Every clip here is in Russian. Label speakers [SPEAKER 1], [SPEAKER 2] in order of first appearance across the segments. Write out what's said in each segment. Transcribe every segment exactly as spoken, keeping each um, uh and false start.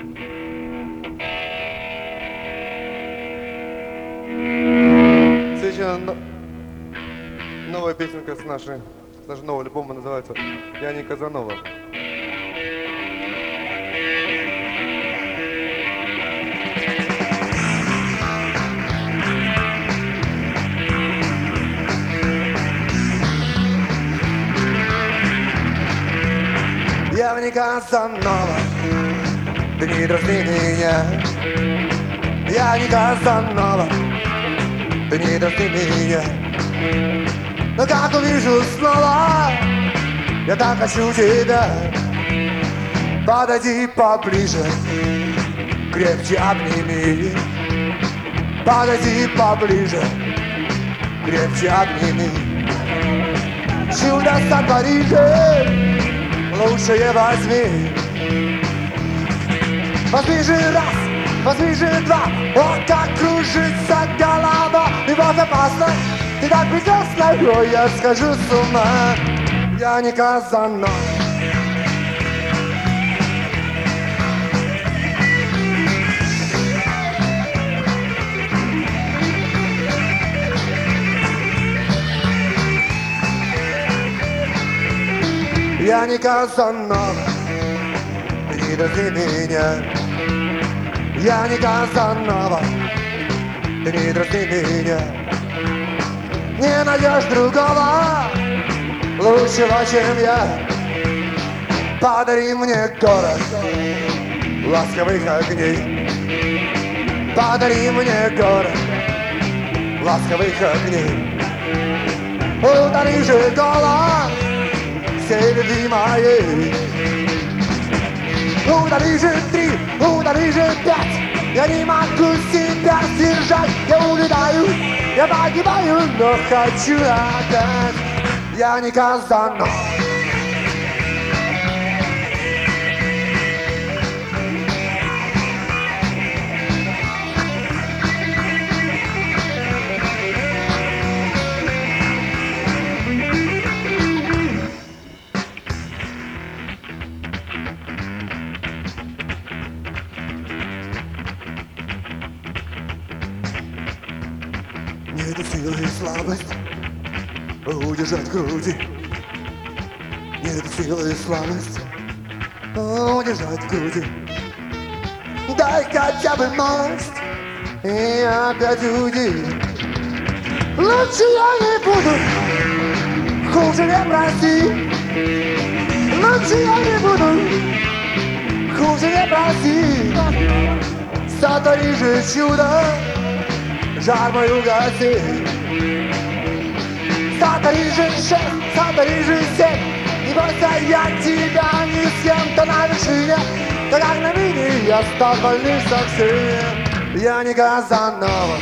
[SPEAKER 1] Следующая новая песенка с нашей, с нашего нового альбома называется «Я не Казанова». Я не Казанова, ты не дразни меня. Я не Казанова, ты не дразни меня. Но как увижу снова, я так хочу тебя. Подойди поближе, крепче обними. Подойди поближе, крепче обними. Чудо сотвори же, лучшее возьми. Возьми же раз, возьми же два. О, как кружится голова. Любовь опасна, ты так прекрасна, ой, я схожу с ума. Я не Казанова. Я не Казанова, ты не дразни меня. Я не Казанова, ты не дразни меня. Не найдешь другого лучшего, чем я. Подари мне город ласковых огней. Подари мне город ласковых огней. Удари же голос всей любви моей. Удари же три, удари же пять. Я не могу себя сдержать. Я улетаю, я погибаю, но хочу опять. Я не Казанова. Нет силы и слабость удержать в груди. Нет силы и слабость удержать в груди. Дай хотя бы малость и опять уйди. Лучше я не буду, хуже не проси. Лучше я не буду, хуже не проси. Сотвори же чудо, жар мой угаси. Сотвори же шесть, сотвори же семь. Не бойся, я тебя не съем. То на вершине, то как на мини, я стал больным совсем. Я не Казанова.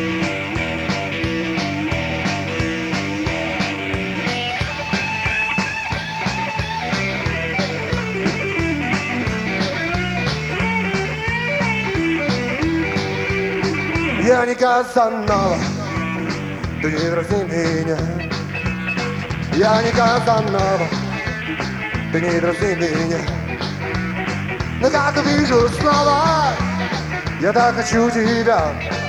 [SPEAKER 1] Я не Казанова, ты не дразни меня. Я не Казанова, ты не дразни меня. Но как увижу снова, я так хочу тебя.